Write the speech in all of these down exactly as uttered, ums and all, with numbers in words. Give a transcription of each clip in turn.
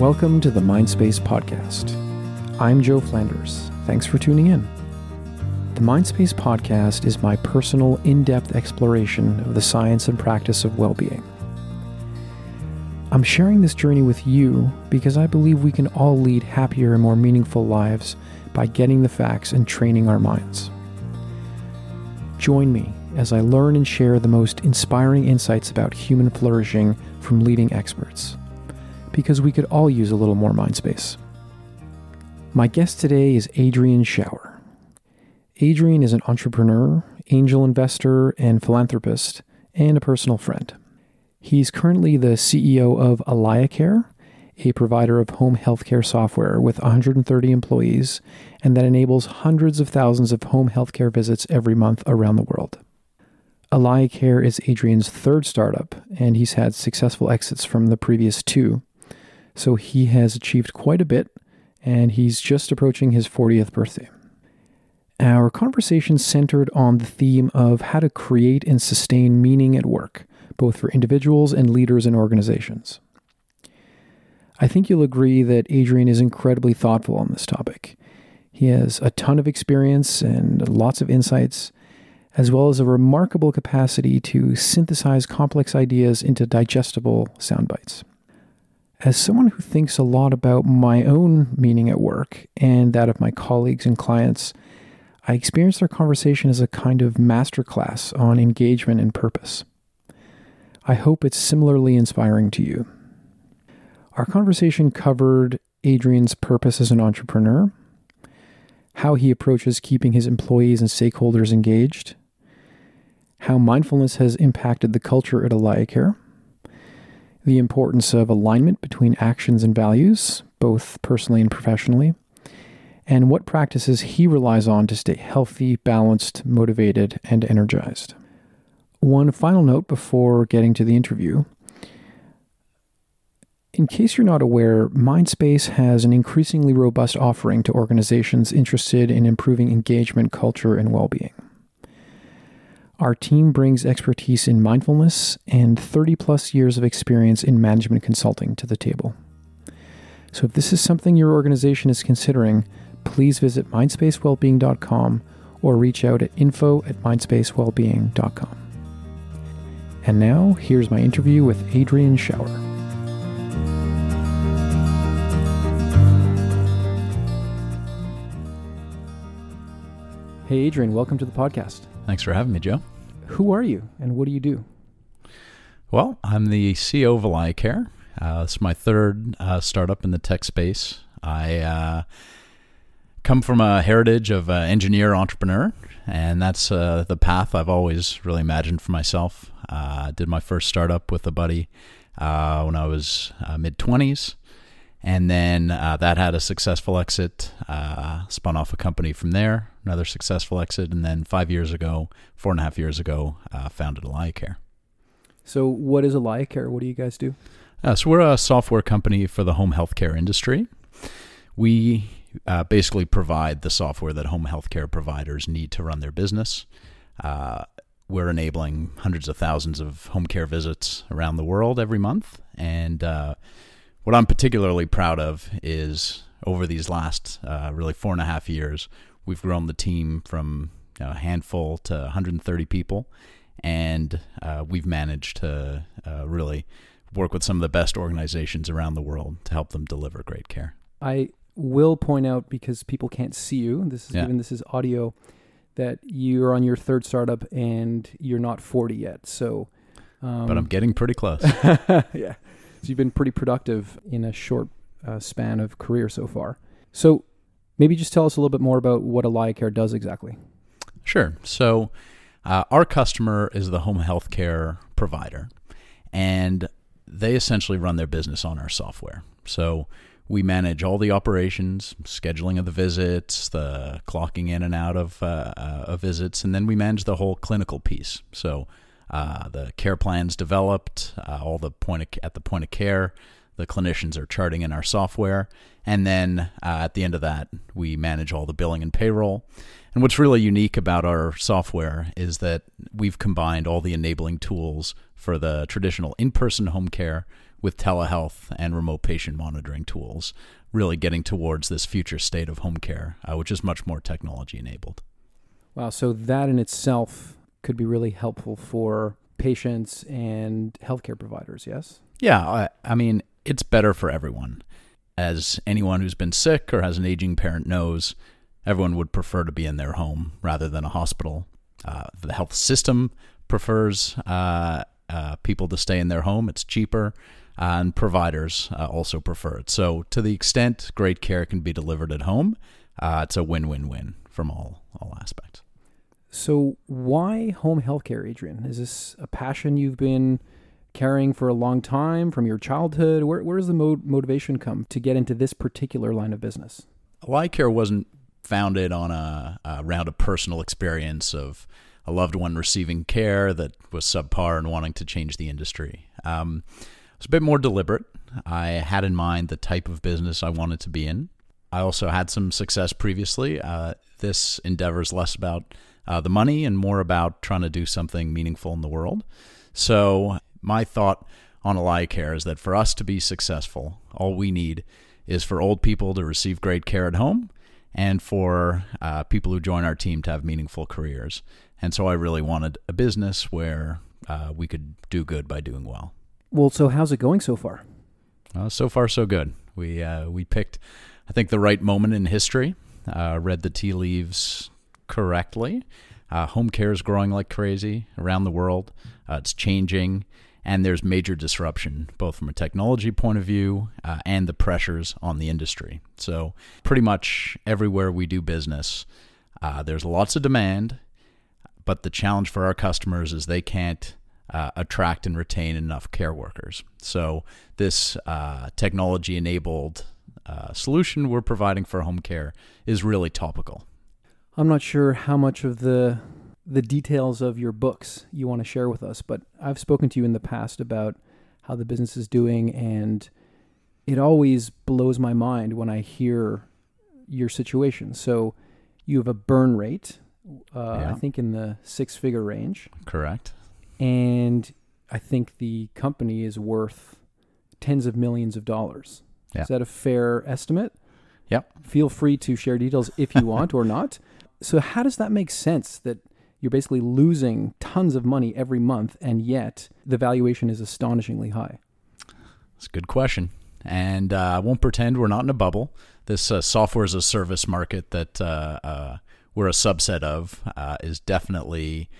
Welcome to the Mindspace Podcast. I'm Joe Flanders. Thanks for tuning in. The Mindspace Podcast is my personal, in-depth exploration of the science and practice of well-being. I'm sharing this journey with you because I believe we can all lead happier and more meaningful lives by getting the facts and training our minds. Join me as I learn and share the most inspiring insights about human flourishing from leading experts, because we could all use a little more mind space. My guest today is Adrian Schauer. Adrian is an entrepreneur, angel investor, and philanthropist, and a personal friend. He's currently the C E O of AlayaCare, a provider of home healthcare software with one hundred thirty employees, and that enables hundreds of thousands of home healthcare visits every month around the world. AlayaCare is Adrian's third startup, and he's had successful exits from the previous two. So he has achieved quite a bit, and he's just approaching his fortieth birthday. Our conversation centered on the theme of how to create and sustain meaning at work, both for individuals and leaders in organizations. I think you'll agree that Adrian is incredibly thoughtful on this topic. He has a ton of experience and lots of insights, as well as a remarkable capacity to synthesize complex ideas into digestible sound bites. As someone who thinks a lot about my own meaning at work and that of my colleagues and clients, I experience our conversation as a kind of masterclass on engagement and purpose. I hope it's similarly inspiring to you. Our conversation covered Adrian's purpose as an entrepreneur, how he approaches keeping his employees and stakeholders engaged, how mindfulness has impacted the culture at AlayaCare, the importance of alignment between actions and values, both personally and professionally, and what practices he relies on to stay healthy, balanced, motivated, and energized. One final note before getting to the interview. In case you're not aware, Mindspace has an increasingly robust offering to organizations interested in improving engagement, culture, and well-being. Our team brings expertise in mindfulness and thirty plus years of experience in management consulting to the table. So if this is something your organization is considering, please visit mindspace wellbeing dot com or reach out at info at mindspace wellbeing dot com. And now, here's my interview with Adrian Schauer. Hey, Adrian, welcome to the podcast. Thanks for having me, Joe. Who are you and what do you do? Well, I'm the C E O of AlayaCare. Uh, it's my third uh, startup in the tech space. I uh, come from a heritage of uh, engineer entrepreneur, and that's uh, the path I've always really imagined for myself. I uh, did my first startup with a buddy uh, when I was uh, mid-twenties, and then uh, that had a successful exit, uh, spun off a company from there, another successful exit, and then five years ago, four and a half years ago, uh, founded AlayaCare. So what is AlayaCare? What do you guys do? Uh, so we're a software company for the home healthcare industry. We uh, basically provide the software that home healthcare providers need to run their business. Uh, we're enabling hundreds of thousands of home care visits around the world every month, and uh, what I'm particularly proud of is over these last uh, really four and a half years, we've grown the team from you know, a handful to one hundred thirty people, and uh, we've managed to uh, really work with some of the best organizations around the world to help them deliver great care. I will point out, because people can't see you, this is Yeah. even this is audio, that you're on your third startup and you're not forty yet. So, um, But I'm getting pretty close. yeah. So you've been pretty productive in a short uh, span of career so far. So maybe just tell us a little bit more about what AlayaCare does exactly. Sure. So uh, our customer is the home healthcare provider, and they essentially run their business on our software. So we manage all the operations, scheduling of the visits, the clocking in and out of, uh, uh, of visits, and then we manage the whole clinical piece. So Uh, the care plans developed, uh, all the point of, at the point of care, the clinicians are charting in our software, and then uh, at the end of that, we manage all the billing and payroll. And what's really unique about our software is that we've combined all the enabling tools for the traditional in-person home care with telehealth and remote patient monitoring tools, really getting towards this future state of home care, uh, which is much more technology enabled. Wow, so that in itself could be really helpful for patients and healthcare providers, yes? Yeah, I, I mean, it's better for everyone. As anyone who's been sick or has an aging parent knows, everyone would prefer to be in their home rather than a hospital. Uh, the health system prefers uh, uh, people to stay in their home. It's cheaper, uh, and providers uh, also prefer it. So to the extent great care can be delivered at home, uh, it's a win-win-win from all, all aspects. So why home healthcare, Adrian? Is this a passion you've been carrying for a long time from your childhood? Where, where does the mo- motivation come to get into this particular line of business? Well, iCare wasn't founded on a, a round of personal experience of a loved one receiving care that was subpar and wanting to change the industry. Um, it was a bit more deliberate. I had in mind the type of business I wanted to be in. I also had some success previously. Uh, this endeavor is less about uh, the money and more about trying to do something meaningful in the world. So my thought on AlayaCare is that for us to be successful, all we need is for old people to receive great care at home and for uh, people who join our team to have meaningful careers. And so I really wanted a business where uh, we could do good by doing well. Well, so how's it going so far? Uh, so far, so good. We uh, we picked, I think, the right moment in history, uh, read the tea leaves correctly. Uh, home care is growing like crazy around the world. Uh, it's changing, and there's major disruption, both from a technology point of view uh, and the pressures on the industry. So pretty much everywhere we do business, uh, there's lots of demand, but the challenge for our customers is they can't uh, attract and retain enough care workers. So this uh, technology-enabled uh, solution we're providing for home care is really topical. I'm not sure how much of the the details of your books you want to share with us, but I've spoken to you in the past about how the business is doing, and it always blows my mind when I hear your situation. So you have a burn rate, uh, Yeah. I think in the six-figure range. Correct. And I think the company is worth tens of millions of dollars. Yeah. Is that a fair estimate? Yep. Feel free to share details if you want or not. So how does that make sense that you're basically losing tons of money every month, and yet the valuation is astonishingly high? It's a good question. And uh, I won't pretend we're not in a bubble. This uh, software as a service market that uh, uh, we're a subset of uh, is definitely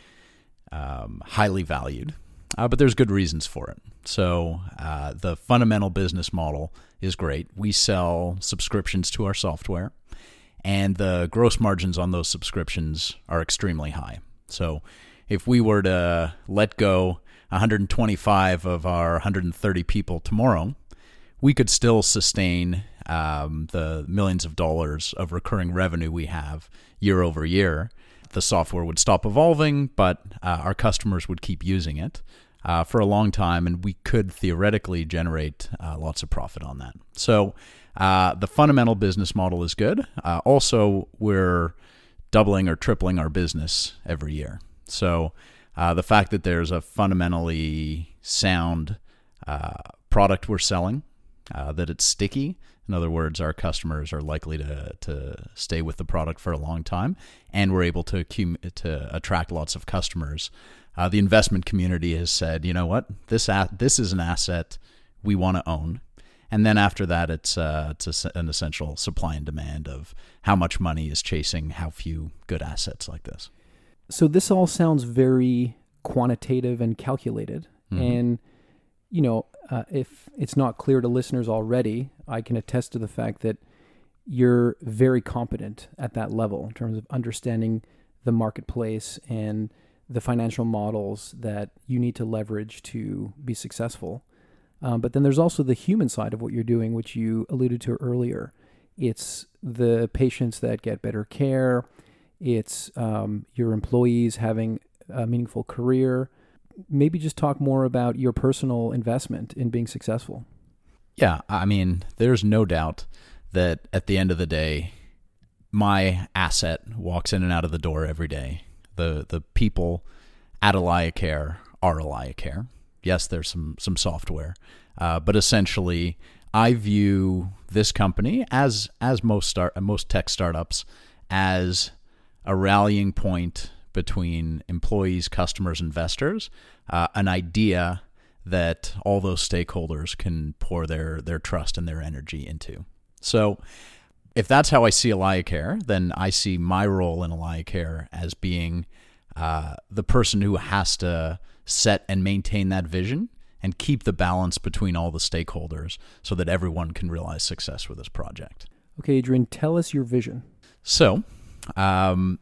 um, highly valued, uh, but there's good reasons for it. So uh, the fundamental business model is great. We sell subscriptions to our software, and the gross margins on those subscriptions are extremely high. So if we were to let go one hundred twenty-five of our one hundred thirty people tomorrow, we could still sustain um, the millions of dollars of recurring revenue we have year over year. The software would stop evolving, but uh, our customers would keep using it uh, for a long time, and we could theoretically generate uh, lots of profit on that. So uh, the fundamental business model is good. Uh, also, we're doubling or tripling our business every year. So uh, the fact that there's a fundamentally sound uh, product we're selling, uh, that it's sticky. In other words, our customers are likely to to stay with the product for a long time, and we're able to accum- to attract lots of customers. Uh, the investment community has said, you know what, this a- this is an asset we want to own. And then after that, it's uh, it's a, an essential supply and demand of how much money is chasing how few good assets like this. So this all sounds very quantitative and calculated. Mm-hmm. And, you know, uh, if it's not clear to listeners already, I can attest to the fact that you're very competent at that level in terms of understanding the marketplace and the financial models that you need to leverage to be successful. Um, but then there's also the human side of what you're doing, which you alluded to earlier. It's the patients that get better care. It's um, your employees having a meaningful career. Maybe just talk more about your personal investment in being successful. Yeah, I mean, there's no doubt that at the end of the day, my asset walks in and out of the door every day. The the people at AlayaCare are AlayaCare. Yes, there's some some software, uh, but essentially, I view this company as as most start most tech startups as a rallying point between employees, customers, investors, uh, an idea that all those stakeholders can pour their their trust and their energy into. So if that's how I see AlayaCare, then I see my role in AlayaCare as being uh, the person who has to set and maintain that vision and keep the balance between all the stakeholders so that everyone can realize success with this project. Okay, Adrian, tell us your vision. So um,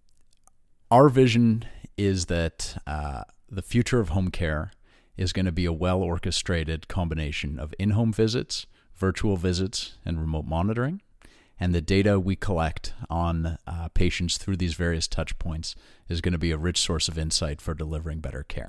our vision is that uh, the future of home care is going to be a well-orchestrated combination of in-home visits, virtual visits, and remote monitoring. And the data we collect on uh, patients through these various touch points is going to be a rich source of insight for delivering better care.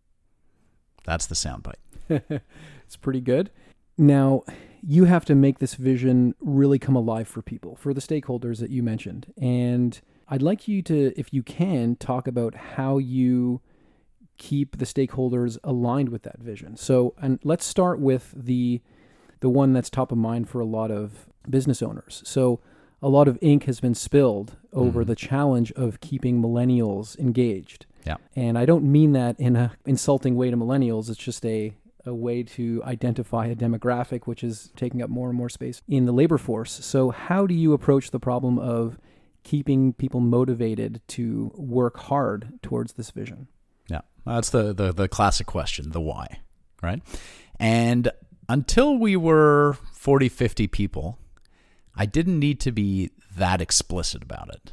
That's the soundbite. It's pretty good. Now, you have to make this vision really come alive for people, for the stakeholders that you mentioned. And I'd like you to, if you can, talk about how you keep the stakeholders aligned with that vision. So, and let's start with the the one that's top of mind for a lot of business owners. So a lot of ink has been spilled over mm-hmm. the challenge of keeping millennials engaged. Yeah. And I don't mean that in a insulting way to millennials. It's just a, a way to identify a demographic which is taking up more and more space in the labor force. So how do you approach the problem of keeping people motivated to work hard towards this vision? Yeah, that's the, the, the classic question, the why, right? And until we were forty, fifty people, I didn't need to be that explicit about it.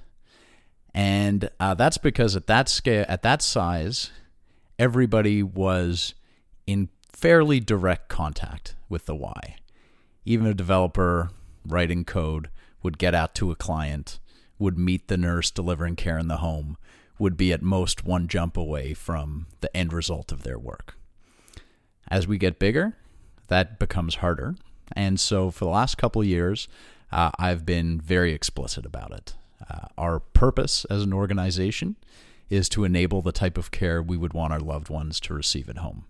And uh, that's because at that scale, at that size, everybody was in fairly direct contact with the why. Even a developer writing code would get out to a client, would meet the nurse delivering care in the home, would be at most one jump away from the end result of their work. As we get bigger, that becomes harder. And so for the last couple of years, uh, I've been very explicit about it. Uh, our purpose as an organization is to enable the type of care we would want our loved ones to receive at home.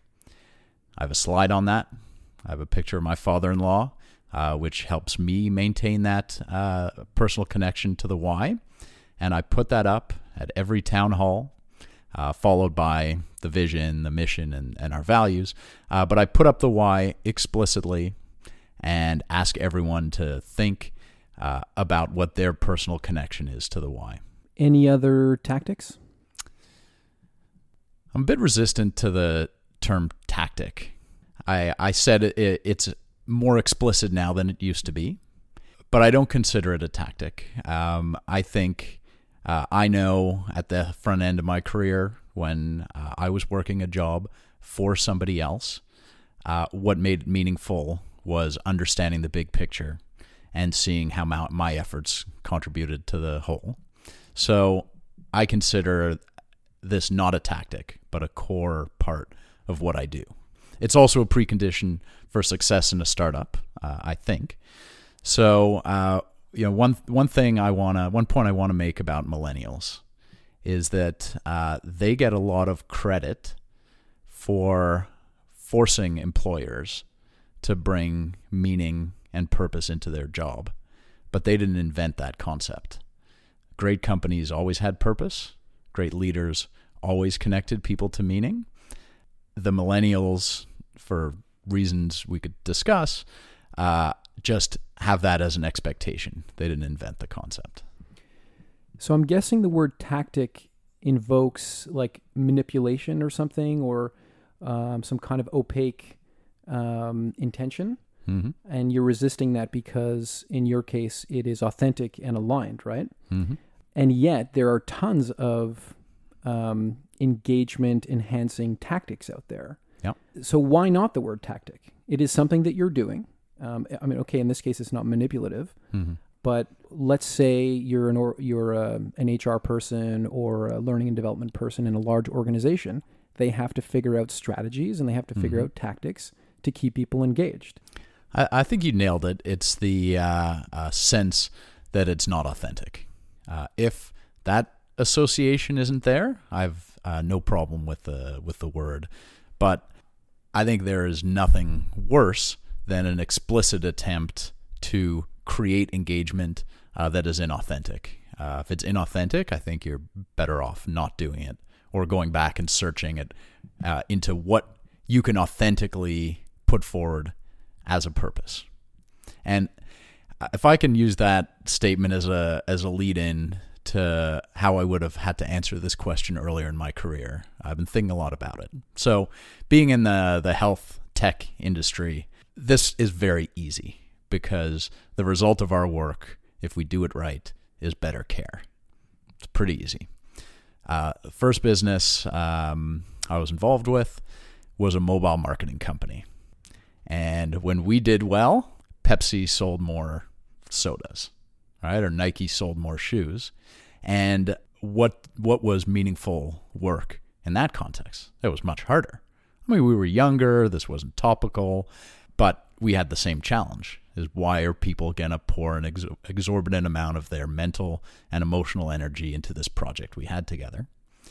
I have a slide on that. I have a picture of my father-in-law, uh, which helps me maintain that uh, personal connection to the why. And I put that up at every town hall, uh, followed by the vision, the mission, and, and our values. Uh, but I put up the why explicitly and ask everyone to think uh, about what their personal connection is to the why. Any other tactics? I'm a bit resistant to the term tactic. I, I said it, it's more explicit now than it used to be, but I don't consider it a tactic. Um, I think uh, I know at the front end of my career when uh, I was working a job for somebody else, uh, what made it meaningful was understanding the big picture and seeing how my, my efforts contributed to the whole. So I consider this not a tactic, but a core part of what I do. It's also a precondition for success in a startup, uh, I think. So, uh, you know, one one thing I wanna, one point I wanna make about millennials is that uh, they get a lot of credit for forcing employers to bring meaning and purpose into their job, but they didn't invent that concept. Great companies always had purpose. Great leaders always connected people to meaning. The millennials, for reasons we could discuss, uh, just have that as an expectation. They didn't invent the concept. So I'm guessing the word tactic invokes like manipulation or something, or um, some kind of opaque um, intention. Mm-hmm. And you're resisting that because in your case, it is authentic and aligned, right? Mm-hmm. And yet there are tons of um, engagement enhancing tactics out there. Yep. So why not the word tactic? It is something that you're doing. Um, I mean, okay, in this case, it's not manipulative, mm-hmm. but let's say you're an or, you're a, an H R person or a learning and development person in a large organization. They have to figure out strategies and they have to figure mm-hmm. out tactics to keep people engaged. I, I think you nailed it. It's the uh, uh, sense that it's not authentic. Uh, if that association isn't there, I've uh, no problem with the with the word. But I think there is nothing worse than an explicit attempt to create engagement uh, that is inauthentic. Uh, if it's inauthentic, I think you're better off not doing it or going back and searching it uh, into what you can authentically put forward as a purpose. And if I can use that statement as a as a lead-in to how I would have had to answer this question earlier in my career, I've been thinking a lot about it. So being in the, the health tech industry, this is very easy because the result of our work, if we do it right, is better care. It's pretty easy. Uh, the first business um, I was involved with was a mobile marketing company. And when we did well, Pepsi sold more sodas, right? Or Nike sold more shoes. And what what was meaningful work in that context? It was much harder. I mean, we were younger, this wasn't topical, but we had the same challenge, is why are people going to pour an ex- exorbitant amount of their mental and emotional energy into this project we had together?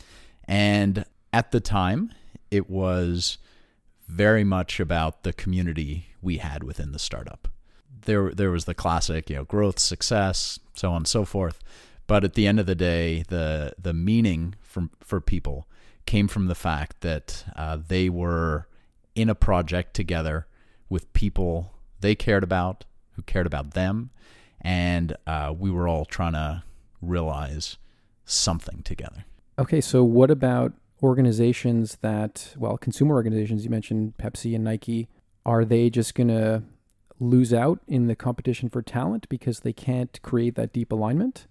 And at the time, it was very much about the community we had within the startup. There, there was the classic, you know, growth, success, so on and so forth. But at the end of the day, the the meaning from for people came from the fact that uh, they were in a project together with people they cared about, who cared about them, and uh, we were all trying to realize something together. Okay, so what about organizations that, well, consumer organizations, you mentioned Pepsi and Nike, are they just going to lose out in the competition for talent because they can't create that deep alignment?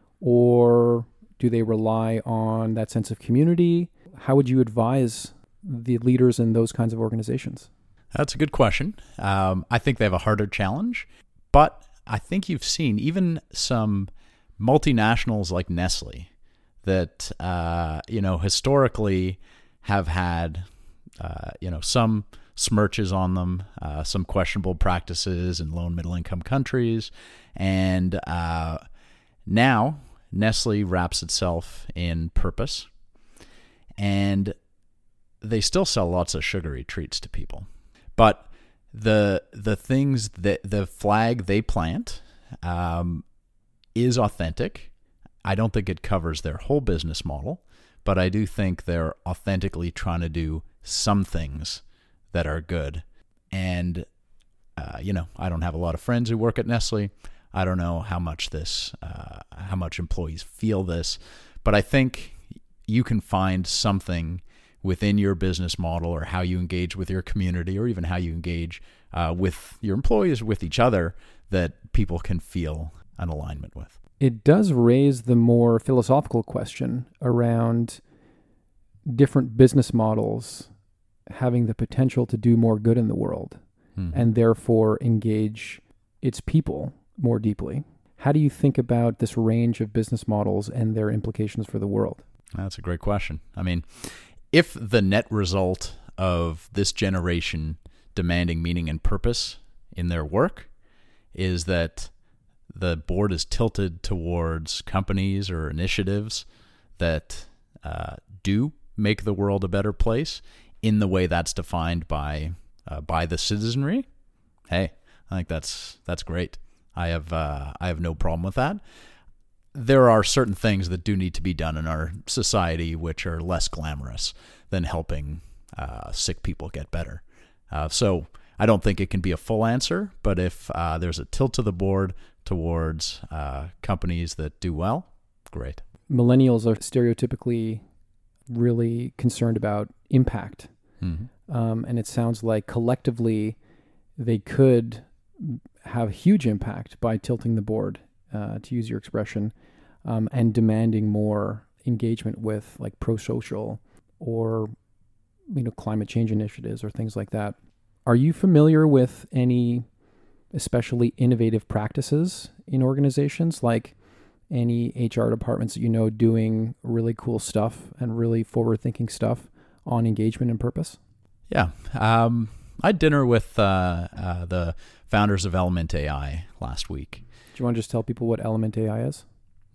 Or do they rely on that sense of community? How would you advise the leaders in those kinds of organizations? That's a good question. Um, I think they have a harder challenge, but I think you've seen even some multinationals like Nestle that, uh, you know, historically have had, uh, you know, some smirches on them, uh, some questionable practices in low and middle income countries. And uh, now Nestle wraps itself in purpose, and they still sell lots of sugary treats to people. But the the things that the flag they plant um, is authentic. I don't think it covers their whole business model, but I do think they're authentically trying to do some things that are good. And, uh, you know, I don't have a lot of friends who work at Nestle. I don't know how much this, uh, how much employees feel this, but I think you can find something within your business model or how you engage with your community or even how you engage uh, with your employees, with each other, that people can feel an alignment with. It does raise the more philosophical question around different business models having the potential to do more good in the world hmm. and therefore engage its people more deeply. How do you think about this range of business models and their implications for the world? That's a great question. I mean, if the net result of this generation demanding meaning and purpose in their work is that the board is tilted towards companies or initiatives that uh, do make the world a better place in the way that's defined by uh, by the citizenry, hey, I think that's that's great. I have uh, I have no problem with that. There are certain things that do need to be done in our society which are less glamorous than helping uh, sick people get better. Uh, so I don't think it can be a full answer, but if uh, there's a tilt to the board towards uh, companies that do well, great. Millennials are stereotypically really concerned about impact. Mm-hmm. Um, and it sounds like collectively they could have huge impact by tilting the board, uh, to use your expression, um, and demanding more engagement with like pro-social or, you know, climate change initiatives or things like that. Are you familiar with any especially innovative practices in organizations, like any H R departments that you know doing really cool stuff and really forward-thinking stuff on engagement and purpose? Yeah. Um, I had dinner with uh, uh, the founders of Element A I last week. Do you want to just tell people what Element A I is?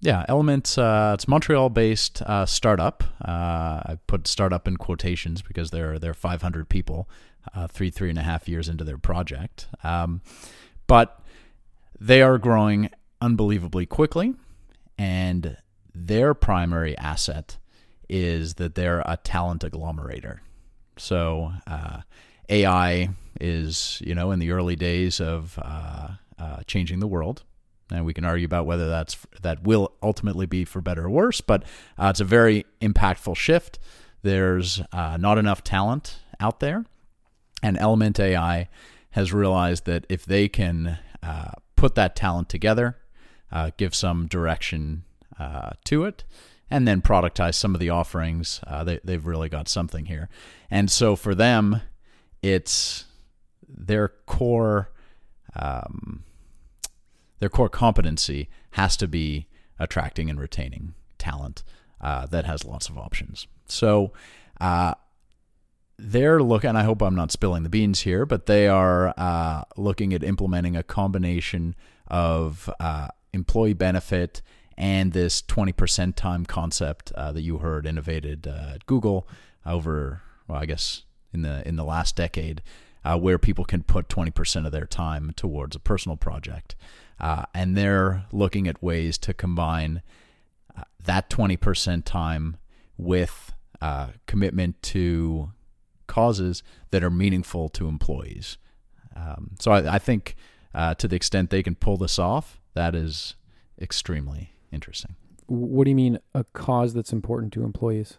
Yeah, Element, uh, it's a Montreal-based uh, startup. Uh, I put startup in quotations because they're they're five hundred people, uh, three, three and a half years into their project. Um, but they are growing unbelievably quickly, and their primary asset is that they're a talent agglomerator. So uh, A I is, you know, in the early days of uh, uh, changing the world. And we can argue about whether that's that will ultimately be for better or worse, but uh, it's a very impactful shift. There's uh, not enough talent out there, and Element A I has realized that if they can uh, put that talent together, uh, give some direction uh, to it, and then productize some of the offerings, uh, they, they've really got something here. And so for them, it's their core... Um, Their core competency has to be attracting and retaining talent uh, that has lots of options. So uh, they're looking, and I hope I'm not spilling the beans here, but they are uh, looking at implementing a combination of uh, employee benefit and this twenty percent time concept uh, that you heard innovated uh, at Google over, well, I guess in the in the last decade, uh, where people can put twenty percent of their time towards a personal project. Uh, and they're looking at ways to combine uh, that twenty percent time with uh, commitment to causes that are meaningful to employees. Um, so I, I think uh, to the extent they can pull this off, that is extremely interesting. What do you mean a cause that's important to employees?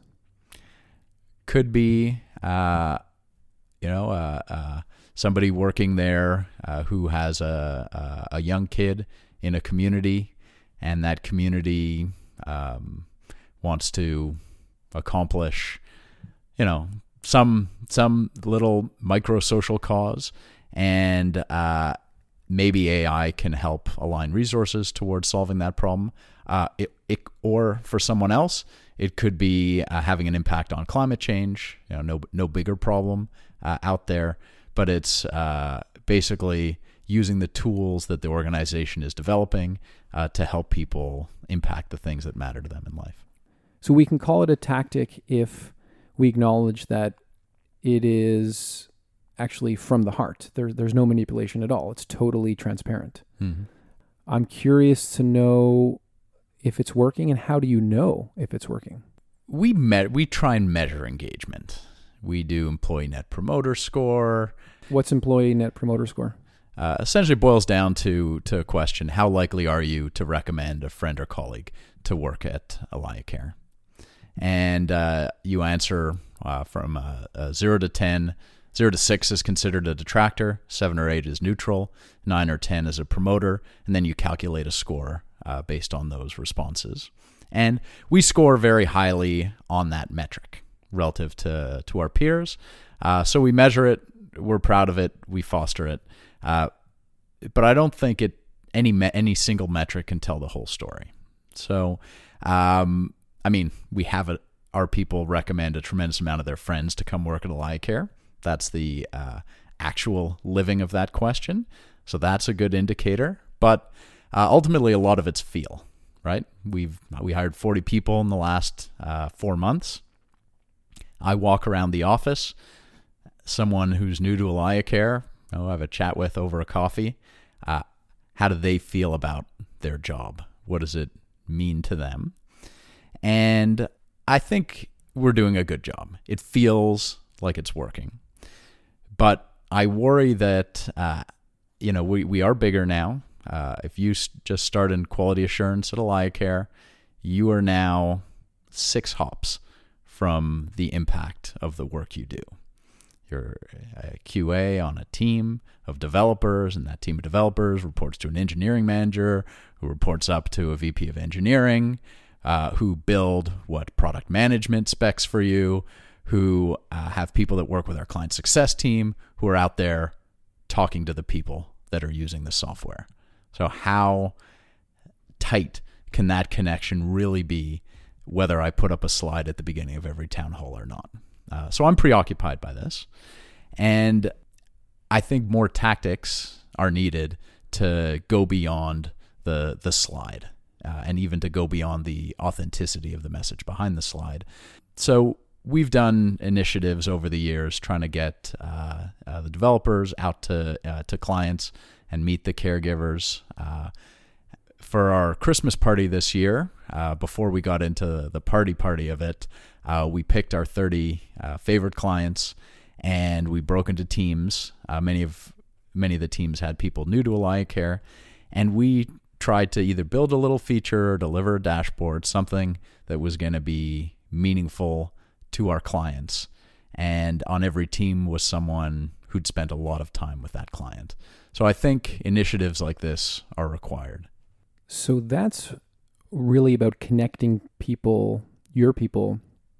Could be, uh, you know, uh, uh, somebody working there uh, who has a, a a young kid in a community, and that community um, wants to accomplish, you know, some some little micro social cause, and uh, maybe A I can help align resources towards solving that problem. Uh, it, it, or for someone else, it could be uh, having an impact on climate change. You know, no no bigger problem uh, out there. But it's uh, basically using the tools that the organization is developing uh, to help people impact the things that matter to them in life. So we can call it a tactic if we acknowledge that it is actually from the heart. There, there's no manipulation at all. It's totally transparent. Mm-hmm. I'm curious to know if it's working, and how do you know if it's working? We met. We try and measure engagement. We do employee net promoter score. What's employee net promoter score? Uh, essentially boils down to to a question: how likely are you to recommend a friend or colleague to work at AlayaCare? And uh, you answer uh, from uh, uh, zero to ten. Zero to six is considered a detractor. Seven or eight is neutral. Nine or ten is a promoter. And then you calculate a score uh, based on those responses. And we score very highly on that metric relative to to our peers. Uh, so we measure it. We're proud of it. We foster it. Uh, but I don't think it any me- any single metric can tell the whole story. So, um, I mean, we have a, our people recommend a tremendous amount of their friends to come work at AlayaCare. That's the uh, actual living of that question. So that's a good indicator. But uh, ultimately, a lot of it's feel, right? We've we hired forty people in the last uh, four months. I walk around the office. Someone who's new to AlayaCare, you know, I have a chat with over a coffee. Uh, how do they feel about their job? What does it mean to them? And I think we're doing a good job. It feels like it's working. But I worry that, uh, you know, we, we are bigger now. Uh, if you s- just started in quality assurance at AlayaCare, you are now six hops from the impact of the work you do. You're a Q A on a team of developers, and that team of developers reports to an engineering manager who reports up to a V P of engineering, uh, who build what product management specs for you, who uh, have people that work with our client success team who are out there talking to the people that are using the software. So how tight can that connection really be, whether I put up a slide at the beginning of every town hall or not? Uh, so I'm preoccupied by this. And I think more tactics are needed to go beyond the the slide. uh, and even to go beyond the authenticity of the message behind the slide. So we've done initiatives over the years trying to get uh, uh, the developers out to uh, to clients and meet the caregivers. Uh, for our Christmas party this year, uh, before we got into the party party of it, uh, we picked our thirty uh, favorite clients, and we broke into teams. Uh, many of many of the teams had people new to AlayaCare, and we tried to either build a little feature or deliver a dashboard, something that was going to be meaningful to our clients. And on every team was someone who'd spent a lot of time with that client. So I think initiatives like this are required. So that's really about connecting people, your people,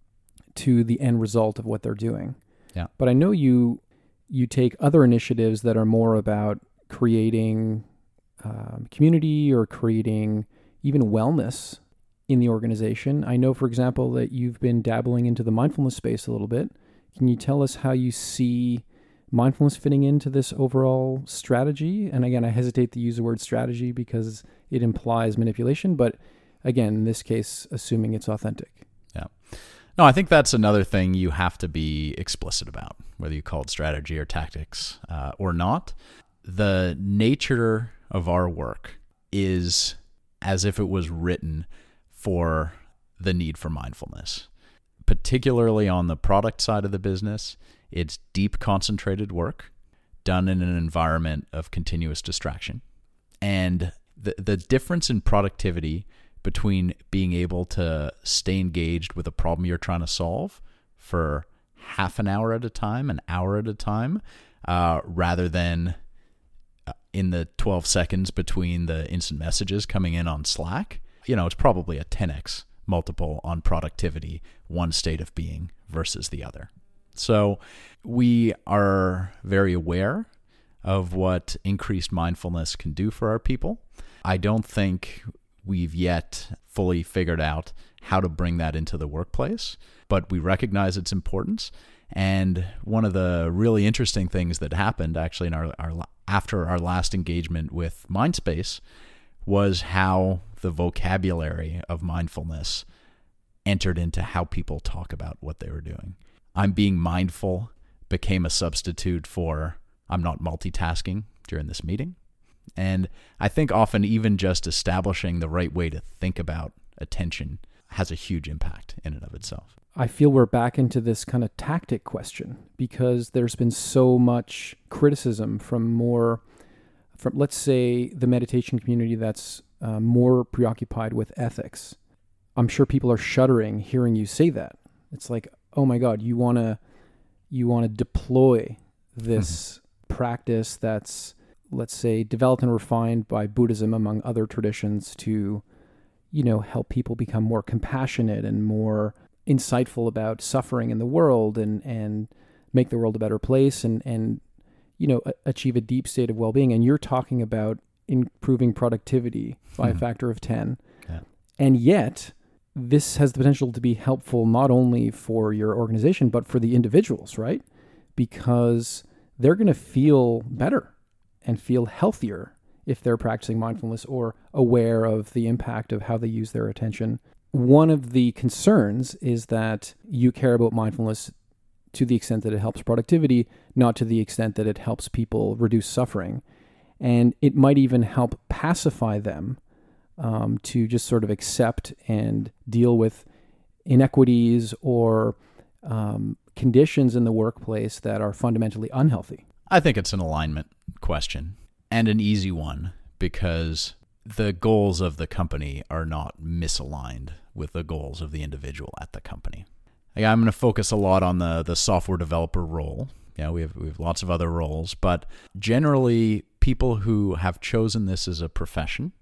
to the end result of what they're doing. Yeah. But I know you you take other initiatives that are more about creating um, community or creating even wellness in the organization. I know, for example, that you've been dabbling into the mindfulness space a little bit. Can you tell us how you see mindfulness fitting into this overall strategy? And again, I hesitate to use the word strategy because it implies manipulation, but again, in this case, assuming it's authentic. Yeah. No, I think that's another thing you have to be explicit about, whether you call it strategy or tactics uh, or not. The nature of our work is as if it was written for the need for mindfulness. Particularly on the product side of the business, it's deep concentrated work done in an environment of continuous distraction. And the the difference in productivity between being able to stay engaged with a problem you're trying to solve for half an hour at a time, an hour at a time, uh, rather than in the twelve seconds between the instant messages coming in on Slack, you know, it's probably a ten x multiple on productivity, one state of being versus the other. So we are very aware of what increased mindfulness can do for our people. I don't think we've yet fully figured out how to bring that into the workplace, but we recognize its importance. And one of the really interesting things that happened actually in our, our after our last engagement with Mindspace was how the vocabulary of mindfulness entered into how people talk about what they were doing. I'm being mindful became a substitute for I'm not multitasking during this meeting. And I think often even just establishing the right way to think about attention has a huge impact in and of itself. I feel we're back into this kind of tactic question because there's been so much criticism from more, from let's say the meditation community that's uh, more preoccupied with ethics. I'm sure people are shuddering hearing you say that. It's like, oh my God, you want to you want to deploy this mm-hmm. practice that's, let's say, developed and refined by Buddhism among other traditions to, you know, help people become more compassionate and more insightful about suffering in the world and, and make the world a better place and, and, you know, a- achieve a deep state of well-being. And you're talking about improving productivity by mm-hmm. a factor of ten. Yeah. And yet this has the potential to be helpful not only for your organization, but for the individuals, right? Because they're going to feel better and feel healthier if they're practicing mindfulness or aware of the impact of how they use their attention. One of the concerns is that you care about mindfulness to the extent that it helps productivity, not to the extent that it helps people reduce suffering. And it might even help pacify them um, to just sort of accept and deal with inequities or um, conditions in the workplace that are fundamentally unhealthy. I think it's an alignment question and an easy one because the goals of the company are not misaligned with the goals of the individual at the company. Like, I'm going to focus a lot on the the software developer role. Yeah, we have we have lots of other roles, but generally people who have chosen this as a profession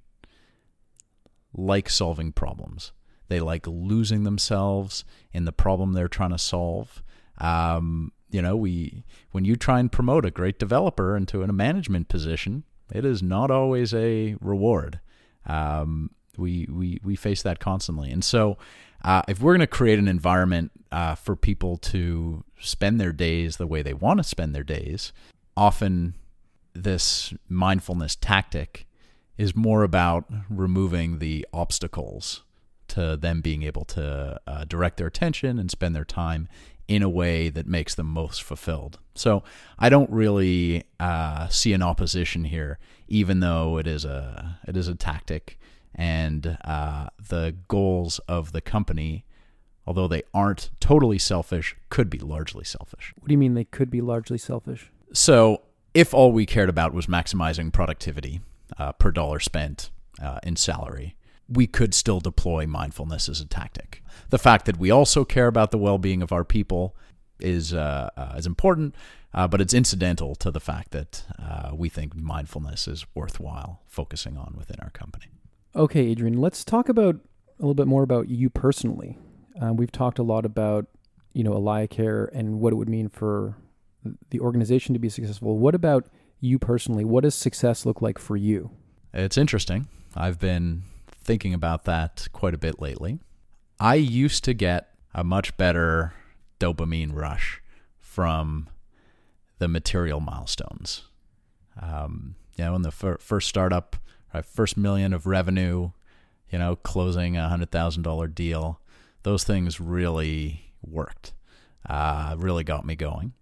like solving problems. They like losing themselves in the problem they're trying to solve. Um, you know, we when you try and promote a great developer into a management position, it is not always a reward. Um, we we we face that constantly, and so uh, if we're going to create an environment uh, for people to spend their days the way they want to spend their days, often this mindfulness tactic is more about removing the obstacles to them being able to uh, direct their attention and spend their time in a way that makes them most fulfilled. So I don't really uh, see an opposition here, even though it is a it is a tactic, and uh, the goals of the company, although they aren't totally selfish, could be largely selfish. What do you mean they could be largely selfish? So if all we cared about was maximizing productivity uh, per dollar spent uh, in salary, we could still deploy mindfulness as a tactic. The fact that we also care about the well-being of our people is uh, uh, is important, uh, but it's incidental to the fact that uh, we think mindfulness is worthwhile focusing on within our company. Okay, Adrian, let's talk about a little bit more about you personally. Uh, we've talked a lot about, you know, AlayaCare and what it would mean for the organization to be successful. What about you personally? What does success look like for you? It's interesting. I've been thinking about that quite a bit lately. I used to get a much better dopamine rush from the material milestones. Um, you know, in the fir- first startup, right, first million of revenue, you know, closing a one hundred thousand dollars deal, those things really worked, uh, really got me going.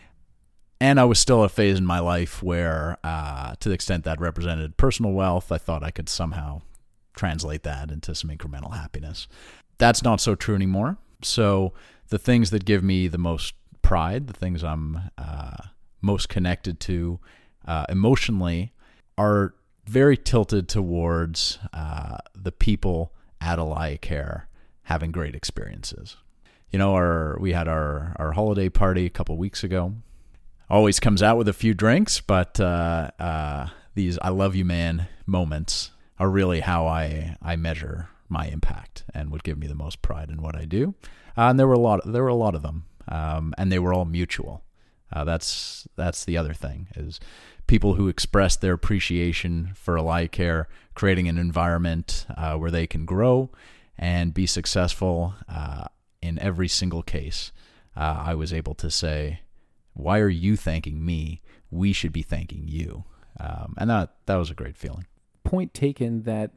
And I was still at a phase in my life where, uh, to the extent that represented personal wealth, I thought I could somehow translate that into some incremental happiness. That's not so true anymore. So the things that give me the most pride, the things I'm uh, most connected to uh, emotionally, are very tilted towards uh, the people at AlayaCare having great experiences. You know, our we had our, our holiday party a couple weeks ago. Always comes out with a few drinks, but uh, uh, these I love you, man moments are really how I, I measure my impact and what give me the most pride in what I do. Uh, and there were a lot there were a lot of them, um, and they were all mutual. Uh, that's that's the other thing, is people who express their appreciation for AlayaCare, creating an environment uh, where they can grow and be successful. Uh, in every single case, uh, I was able to say, why are you thanking me? We should be thanking you. Um, and that that was a great feeling. Point taken that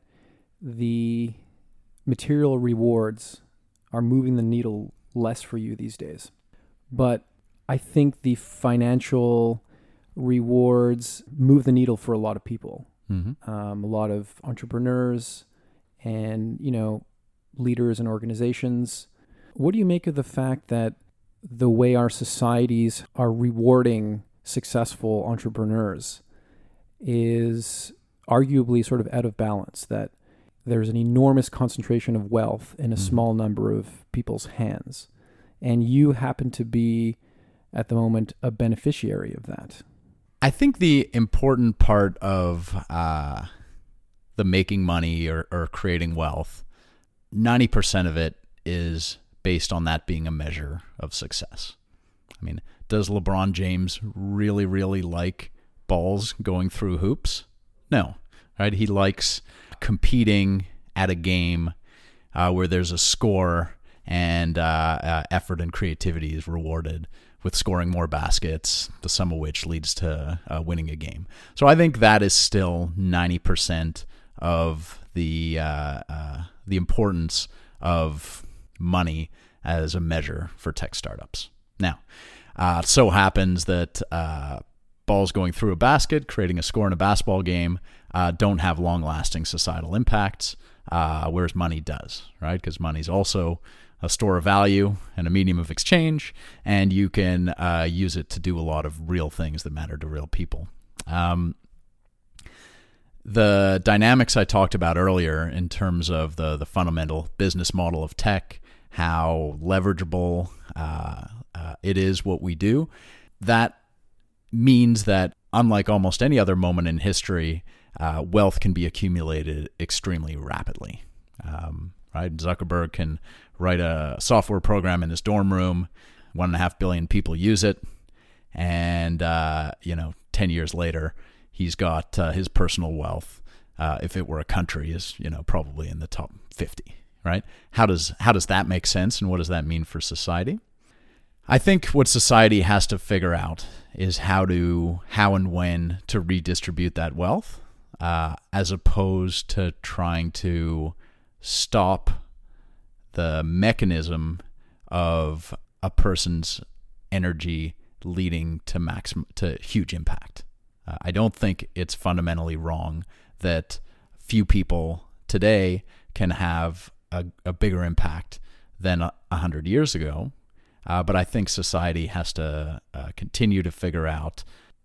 the material rewards are moving the needle less for you these days. But I think the financial rewards move the needle for a lot of people. Mm-hmm. Um, a lot of entrepreneurs and, you know, leaders and organizations. What do you make of the fact that the way our societies are rewarding successful entrepreneurs is arguably sort of out of balance, that there's an enormous concentration of wealth in a mm. small number of people's hands. And you happen to be, at the moment, a beneficiary of that. I think the important part of uh, the making money or, or creating wealth, ninety percent of it is based on that being a measure of success. I mean, does LeBron James really, really like balls going through hoops? No, right? He likes competing at a game uh, where there's a score and uh, uh, effort and creativity is rewarded with scoring more baskets, the sum of which leads to uh, winning a game. So I think that is still ninety percent of the uh, uh, the importance of money as a measure for tech startups. Now, uh, so happens that uh, balls going through a basket, creating a score in a basketball game, uh, don't have long-lasting societal impacts, uh, whereas money does, right? Because money is also a store of value and a medium of exchange, and you can uh, use it to do a lot of real things that matter to real people. Um, the dynamics I talked about earlier in terms of the, the fundamental business model of tech, how leverageable uh, uh, it is what we do, that means that unlike almost any other moment in history, uh, wealth can be accumulated extremely rapidly. Um, right? Zuckerberg can write a software program in his dorm room, one and a half billion people use it, and uh, you know, ten years later, he's got uh, his personal wealth. Uh, if it were a country, is you know probably in the top fifty. Right? How does how does that make sense, and what does that mean for society? I think what society has to figure out is how to how and when to redistribute that wealth. uh, as opposed to trying to stop the mechanism of a person's energy leading to maximum to huge impact. Uh, I don't think it's fundamentally wrong that few people today can have a, a bigger impact than a, a hundred years ago. Uh, but I think society has to uh, continue to figure out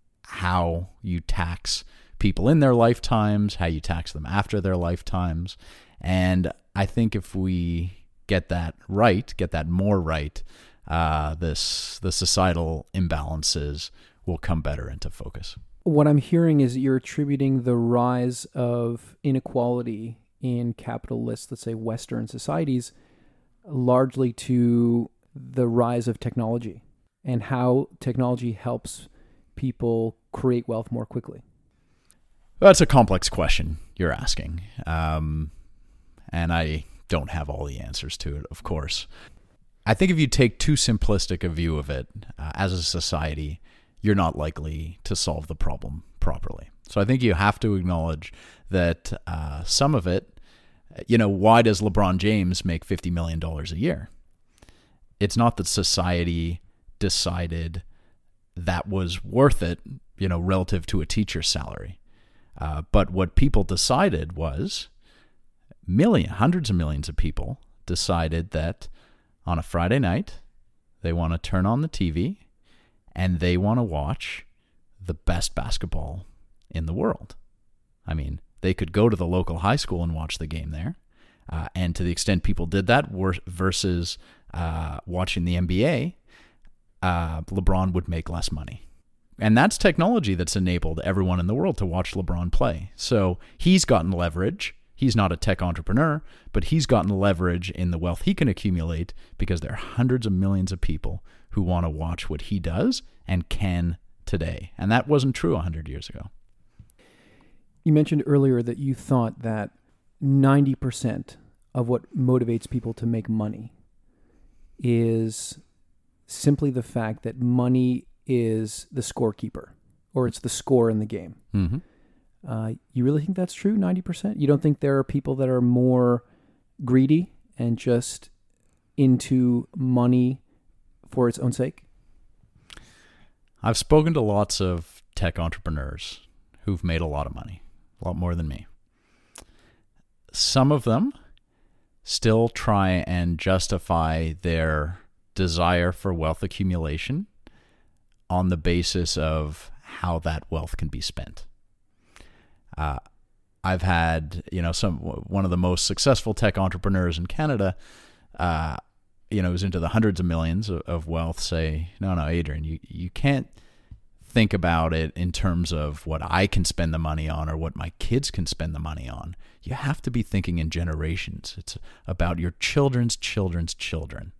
how you tax people in their lifetimes, how you tax them after their lifetimes. And I think if we get that right, get that more right, uh, this the societal imbalances will come better into focus. What I'm hearing is that you're attributing the rise of inequality in capitalist, let's say Western societies, largely to the rise of technology and how technology helps people create wealth more quickly. That's a complex question you're asking. Um, and I don't have all the answers to it, of course. I think if you take too simplistic a view of it uh, as a society, you're not likely to solve the problem properly. So I think you have to acknowledge that uh, some of it, you know, why does LeBron James make fifty million dollars a year? It's not that society decided that was worth it, you know, relative to a teacher's salary. Uh, but what people decided was million, hundreds of millions of people decided that on a Friday night, they want to turn on the T V and they want to watch the best basketball in the world. I mean, they could go to the local high school and watch the game there. Uh, and to the extent people did that versus uh, watching the N B A, uh, LeBron would make less money. And that's technology that's enabled everyone in the world to watch LeBron play. So he's gotten leverage. He's not a tech entrepreneur, but he's gotten leverage in the wealth he can accumulate because there are hundreds of millions of people who want to watch what he does and can today. And that wasn't true one hundred years ago. You mentioned earlier that you thought that ninety percent of what motivates people to make money is simply the fact that money is the scorekeeper, or it's the score in the game. Mm-hmm. Uh, you really think that's true, ninety percent? You don't think there are people that are more greedy and just into money for its own sake? I've spoken to lots of tech entrepreneurs who've made a lot of money, a lot more than me. Some of them still try and justify their desire for wealth accumulation on the basis of how that wealth can be spent. Uh, I've had, you know, some one of the most successful tech entrepreneurs in Canada, uh, you know, who's into the hundreds of millions of, of wealth, say, no, no, Adrian, you, you can't think about it in terms of what I can spend the money on or what my kids can spend the money on. You have to be thinking in generations. It's about your children's children's children.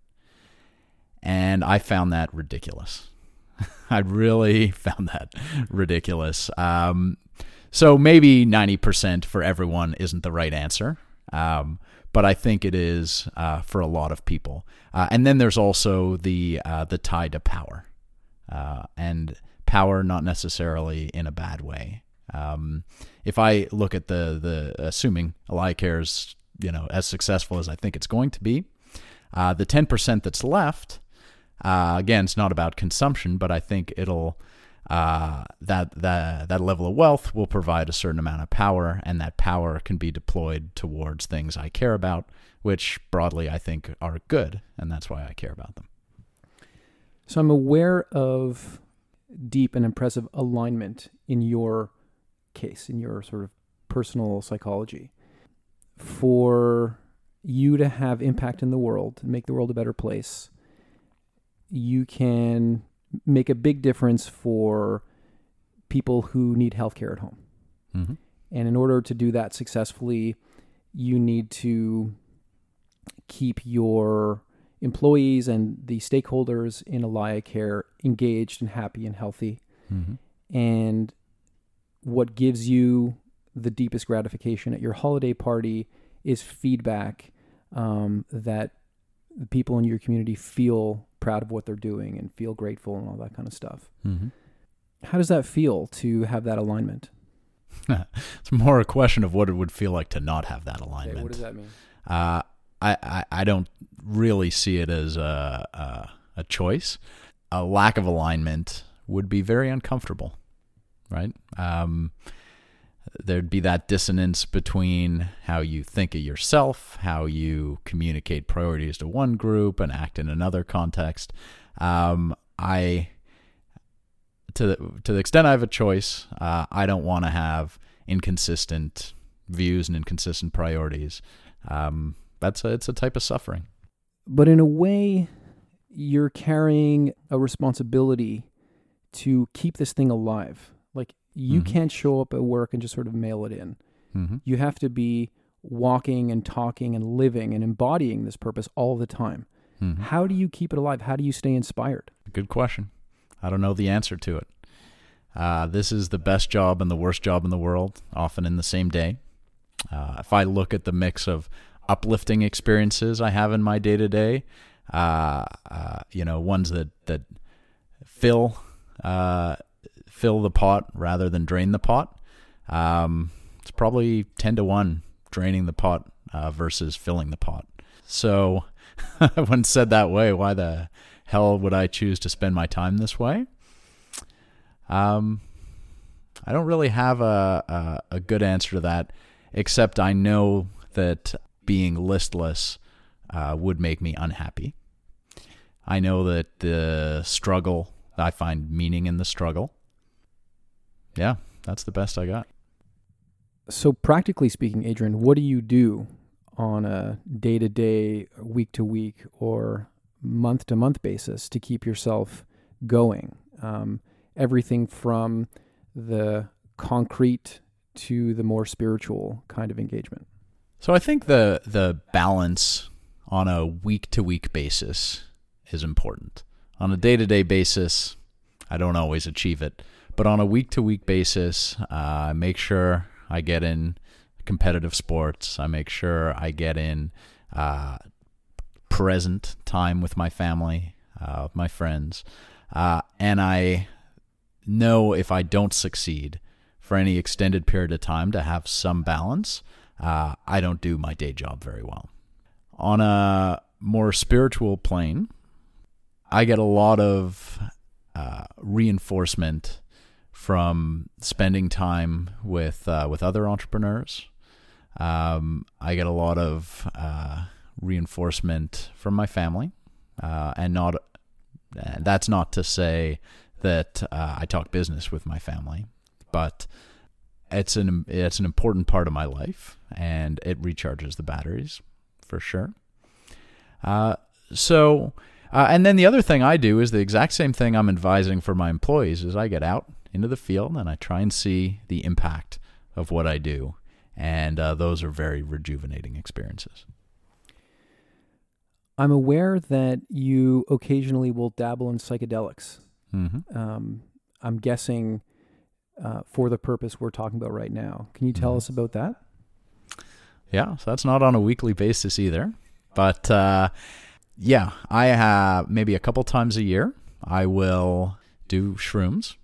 And I found that ridiculous. I really found that ridiculous. Um, so maybe ninety percent for everyone isn't the right answer. Um, but I think it is uh, for a lot of people. Uh, and then there's also the uh, the tie to power. Uh, and power not necessarily in a bad way. Um, if I look at the, the assuming AlayaCare is, you know, as successful as I think it's going to be, uh, the ten percent that's left, uh, again, it's not about consumption, but I think it'll, uh, that, that, that level of wealth will provide a certain amount of power, and that power can be deployed towards things I care about, which broadly I think are good, and that's why I care about them. So I'm aware of deep and impressive alignment in your case, in your sort of personal psychology. For you to have impact in the world and make the world a better place, you can make a big difference for people who need healthcare at home. Mm-hmm. And in order to do that successfully, you need to keep your employees and the stakeholders in AlayaCare engaged and happy and healthy. Mm-hmm. And what gives you the deepest gratification at your holiday party is feedback um, that the people in your community feel proud of what they're doing and feel grateful and all that kind of stuff. Mm-hmm. How does that feel to have that alignment? It's more a question of what it would feel like to not have that alignment. Okay, what does that mean? Uh, I, I, I don't really see it as a, a, a choice. A lack of alignment would be very uncomfortable, right? Um, there'd be that dissonance between how you think of yourself, how you communicate priorities to one group and act in another context. Um, I... To the, to the extent I have a choice, uh, I don't want to have inconsistent views and inconsistent priorities. Um, that's a, it's a type of suffering. But in a way, you're carrying a responsibility to keep this thing alive. Like, you Mm-hmm. can't show up at work and just sort of mail it in. Mm-hmm. You have to be walking and talking and living and embodying this purpose all the time. Mm-hmm. How do you keep it alive? How do you stay inspired? Good question. I don't know the answer to it. Uh, this is the best job and the worst job in the world, often in the same day. Uh, if I look at the mix of uplifting experiences I have in my day-to-day, uh, uh, you know, ones that, that fill uh, fill the pot rather than drain the pot, um, it's probably ten to one draining the pot uh, versus filling the pot. So when said that way, why the hell would I choose to spend my time this way? Um, I don't really have a, a, a good answer to that, except I know that being listless uh, would make me unhappy. I know that the struggle, I find meaning in the struggle. Yeah, that's the best I got. So practically speaking, Adrian, what do you do on a day-to-day, week-to-week, or month-to-month basis to keep yourself going? Um, everything from the concrete to the more spiritual kind of engagement. So I think the the balance on a week-to-week basis is important. On a day-to-day basis, I don't always achieve it. But on a week-to-week basis, uh, I make sure I get in competitive sports. I make sure I get in uh, present time with my family, uh, with my friends. Uh, and I know if I don't succeed for any extended period of time to have some balance, uh, I don't do my day job very well. On a more spiritual plane, I get a lot of uh, reinforcement from spending time with uh, with other entrepreneurs. Um, I get a lot of uh, reinforcement from my family, uh, and not that's not to say that uh, I talk business with my family, but it's an it's an important part of my life, and it recharges the batteries for sure. Uh, so, uh, and then the other thing I do is the exact same thing I'm advising for my employees. Is I get out into the field and I try and see the impact of what I do, and uh, those are very rejuvenating experiences. I'm aware that you occasionally will dabble in psychedelics. Mm-hmm. Um, I'm guessing uh, for the purpose we're talking about right now. Can you tell Mm-hmm. us about that? Yeah, so that's not on a weekly basis either. But uh, yeah, I have maybe a couple times a year, I will do shrooms.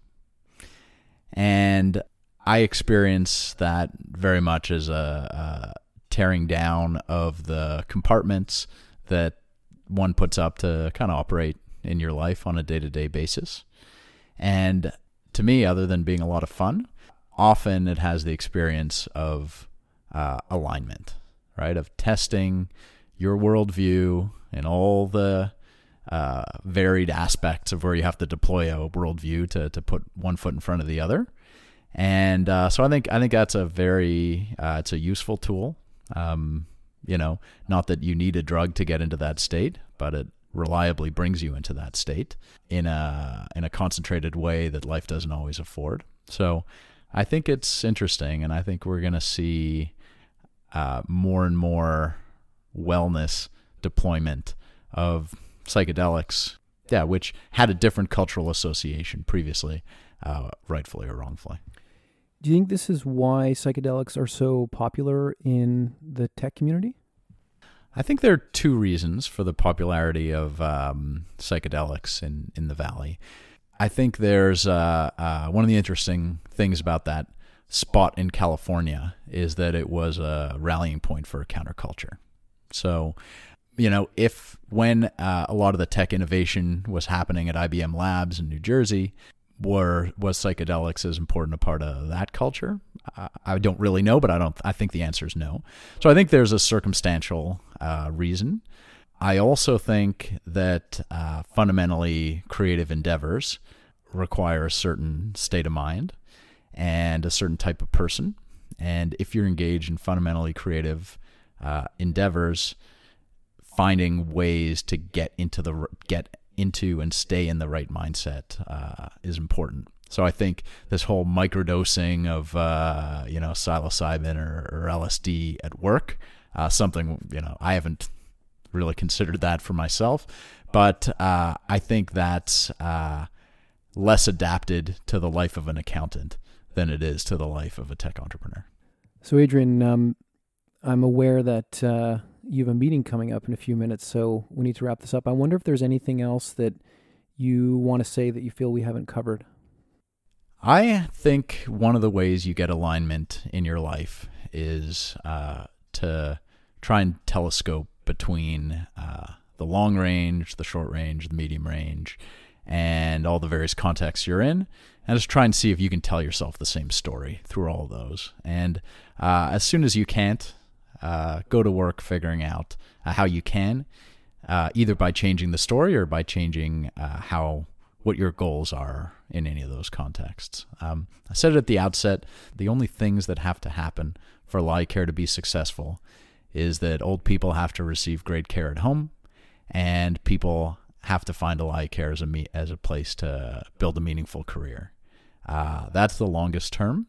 And I experience that very much as a, a tearing down of the compartments that one puts up to kind of operate in your life on a day-to-day basis. And to me, other than being a lot of fun, often it has the experience of uh, alignment, right? Of testing your worldview and all the uh, varied aspects of where you have to deploy a worldview to to put one foot in front of the other. And uh, so I think I think that's a very uh, it's a useful tool. Um, you know, not that you need a drug to get into that state, but it reliably brings you into that state in a in a concentrated way that life doesn't always afford. So I think it's interesting, and I think we're going to see uh, more and more wellness deployment of psychedelics, yeah, which had a different cultural association previously, uh, rightfully or wrongfully. Do you think this is why psychedelics are so popular in the tech community? I think there are two reasons for the popularity of um, psychedelics in, in the Valley. I think there's uh, uh, one of the interesting things about that spot in California is that it was a rallying point for a counterculture. So, you know, if when uh, a lot of the tech innovation was happening at I B M Labs in New Jersey, were was psychedelics as important a part of that culture? Uh, I don't really know, but I don't. I think the answer is no. So I think there's a circumstantial uh, reason. I also think that uh, fundamentally creative endeavors require a certain state of mind and a certain type of person. And if you're engaged in fundamentally creative uh, endeavors, finding ways to get into the get into and stay in the right mindset uh, is important. So I think this whole microdosing of uh, you know psilocybin or, or L S D at work, uh, something you know I haven't really considered that for myself, but uh, I think that's uh, less adapted to the life of an accountant than it is to the life of a tech entrepreneur. So Adrian, um, I'm aware that uh, you have a meeting coming up in a few minutes, so we need to wrap this up. I wonder if there's anything else that you want to say that you feel we haven't covered. I think one of the ways you get alignment in your life is uh, to try and telescope between uh, the long range, the short range, the medium range, and all the various contexts you're in, and just try and see if you can tell yourself the same story through all of those. And uh, as soon as you can't, uh, go to work figuring out uh, how you can, uh, either by changing the story or by changing uh, how what your goals are in any of those contexts. Um, I said it at the outset, the only things that have to happen for Alaya to be successful is that old people have to receive great care at home, and people have to find Alaya as a me- as a place to build a meaningful career. Uh, that's the longest term,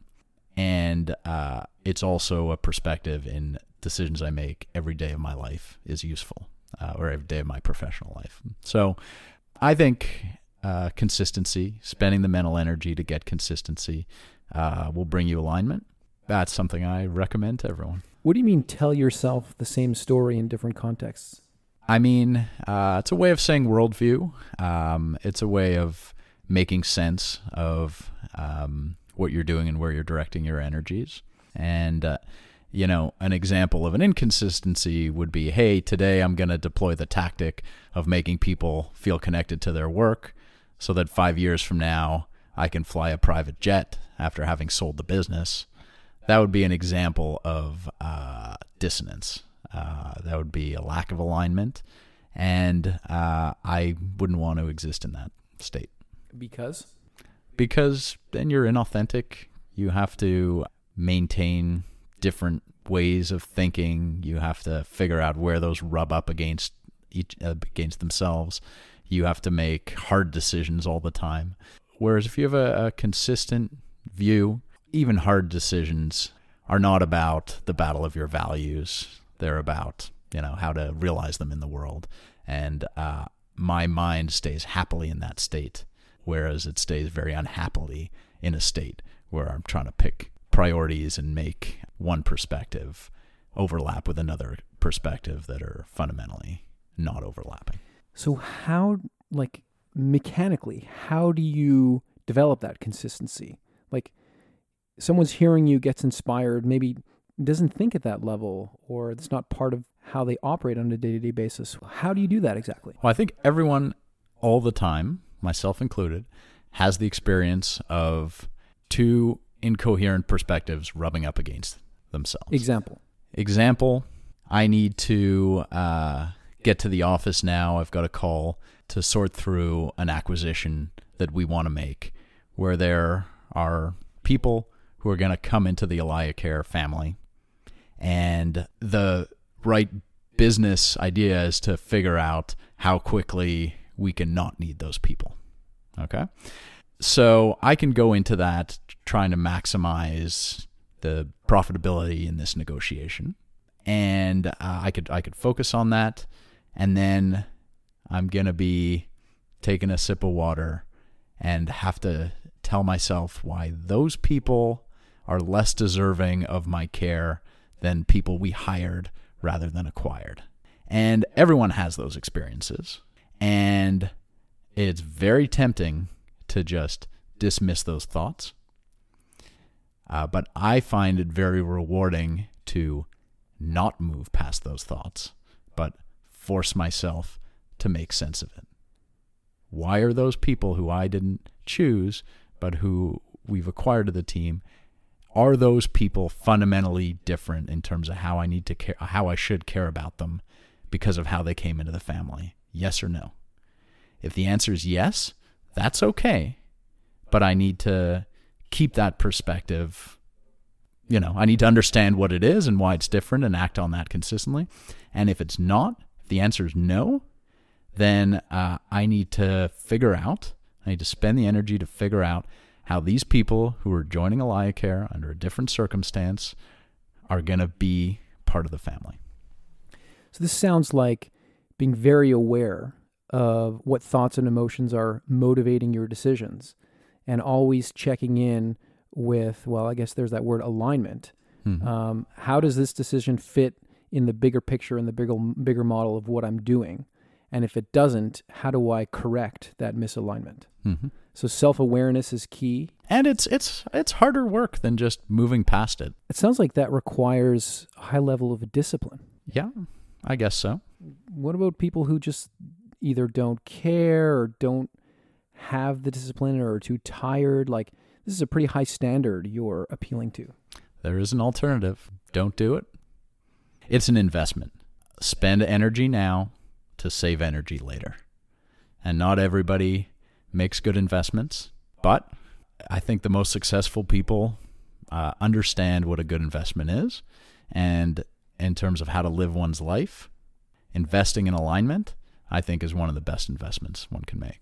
and uh, it's also a perspective in decisions I make every day of my life is useful, uh, or every day of my professional life. So I think uh, consistency, spending the mental energy to get consistency, uh, will bring you alignment. That's something I recommend to everyone. What do you mean tell yourself the same story in different contexts? I mean, uh, it's a way of saying worldview. Um, it's a way of making sense of um, what you're doing and where you're directing your energies. And, uh, you know, an example of an inconsistency would be, hey, today I'm going to deploy the tactic of making people feel connected to their work so that five years from now I can fly a private jet after having sold the business. That would be an example of uh, dissonance. Uh, that would be a lack of alignment, and uh, I wouldn't want to exist in that state. Because? Because then you're inauthentic. You have to maintain different ways of thinking. You have to figure out where those rub up against each uh, against themselves. You have to make hard decisions all the time. Whereas if you have a, a consistent view, even hard decisions are not about the battle of your values. They're about, you know, how to realize them in the world. And uh, my mind stays happily in that state, whereas it stays very unhappily in a state where I'm trying to pick priorities and make one perspective overlap with another perspective that are fundamentally not overlapping. So how, like, mechanically, how do you develop that consistency? Like, someone's hearing you, gets inspired, maybe doesn't think at that level, or it's not part of how they operate on a day-to-day basis. How do you do that exactly? Well, I think everyone all the time, myself included, has the experience of two incoherent perspectives rubbing up against themselves. Example. Example, I need to uh, get to the office now. I've got a call to sort through an acquisition that we want to make, where there are people who are going to come into the Alaya family. And the right business idea is to figure out how quickly we can not need those people. Okay? So I can go into that trying to maximize the profitability in this negotiation. And uh, I could I could focus on that. And then I'm going to be taking a sip of water and have to tell myself why those people are less deserving of my care than people we hired rather than acquired. And everyone has those experiences. And it's very tempting to just dismiss those thoughts. Uh, but I find it very rewarding to not move past those thoughts, but force myself to make sense of it. Why are those people who I didn't choose, but who we've acquired to the team, are those people fundamentally different in terms of how I need to care, how I should care about them because of how they came into the family? Yes or no? If the answer is yes, that's okay. But I need to keep that perspective. You know, I need to understand what it is and why it's different and act on that consistently. And if it's not, if the answer is no, then uh, I need to figure out, I need to spend the energy to figure out how these people who are joining AlayaCare under a different circumstance are going to be part of the family. So this sounds like being very aware of what thoughts and emotions are motivating your decisions, and always checking in with, well, I guess there's that word alignment. Mm-hmm. Um, how does this decision fit in the bigger picture, in the bigger, bigger model of what I'm doing? And if it doesn't, how do I correct that misalignment? Mm-hmm. So self-awareness is key. And it's it's it's harder work than just moving past it. It sounds like that requires a high level of discipline. Yeah, I guess so. What about people who just either don't care or don't have the discipline or are too tired? Like, this is a pretty high standard you're appealing to. There is an alternative. Don't do it. It's an investment. Spend energy now to save energy later. And not everybody makes good investments, but I think the most successful people uh, understand what a good investment is. And in terms of how to live one's life, investing in alignment, I think, is one of the best investments one can make.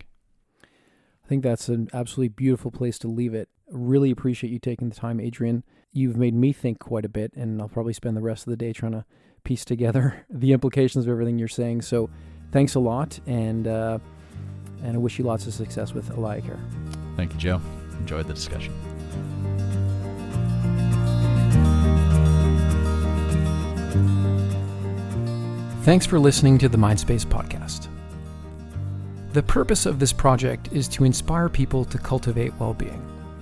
I think that's an absolutely beautiful place to leave it. Really appreciate you taking the time, Adrian. You've made me think quite a bit, and I'll probably spend the rest of the day trying to piece together the implications of everything you're saying. So thanks a lot, and uh, and I wish you lots of success with AlayaCare. Thank you, Joe. Enjoyed the discussion. Thanks for listening to the Mindspace podcast. The purpose of this project is to inspire people to cultivate well-being.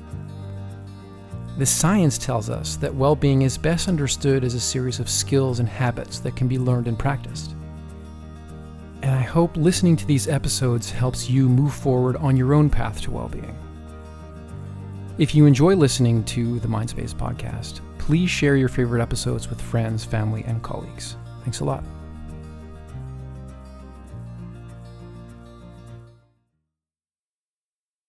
The science tells us that well-being is best understood as a series of skills and habits that can be learned and practiced. And I hope listening to these episodes helps you move forward on your own path to well-being. If you enjoy listening to the Mindspace podcast, please share your favorite episodes with friends, family, and colleagues. Thanks a lot.